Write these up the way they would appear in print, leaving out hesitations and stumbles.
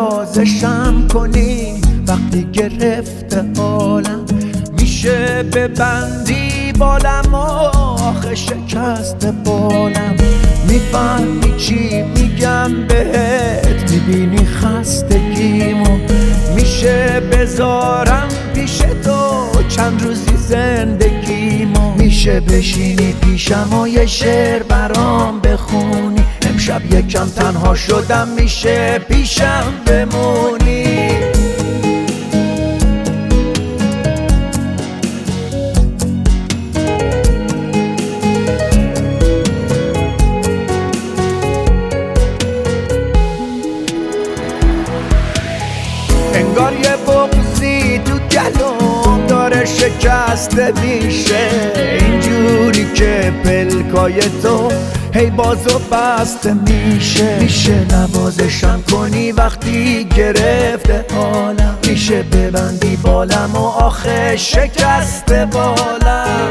نوازشم کنی وقتی گرفته حالم، میشه ببندی بالم و آخه شکست بالم. میفهمی چی میگم بهت، میبینی خستگیمو، میشه بذارم پیش تو چند روزی زندگیمو. میشه بشینی پیشم و یه شعر برام بخونی، امشب یکم تنها شدم میشه پیشم بمونی. انگار یه بغضی تو گلوم داره شکسته میشه، اینجوری که پلکای تو هی باز و بسته میشه. میشه نوازشم کنی وقتی گرفته حالم، میشه ببندی بالم و آخه شکسته بالم.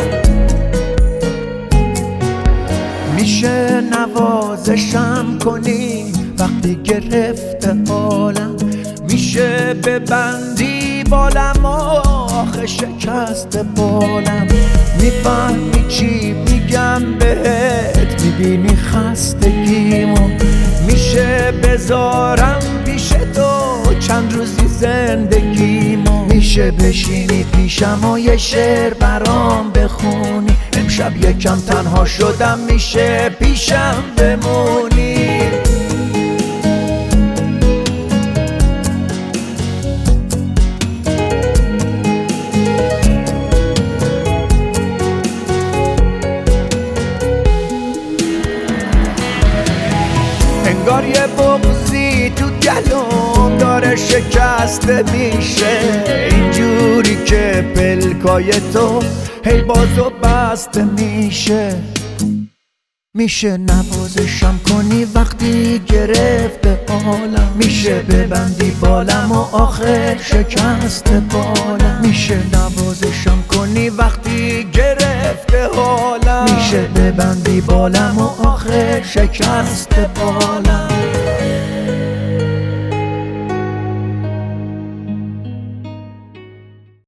میشه نوازشم کنی وقتی گرفته حالم، میشه ببندی بالم و آخه شکست بالم. میفهمی چی میگم بهت، میبینی خستگیمو، میشه بذارم پیش تو چند روزی زندگیمو. میشه بشینی پیشم و یه شعر برام بخونی، امشب یکم تنها شدم میشه پیشم بمونی. انگار یه بغضی تو گلوم داره شکسته میشه، اینجوری که پلکای تو هی باز و بسته میشه. میشه نوازشم کنی وقتی گرفته حالم، میشه ببندی بالم و آخر شکست بالم. میشه نوازشم کنی وقتی گرفته حالم، میشه ببندی بالم و آخر شکست بالم.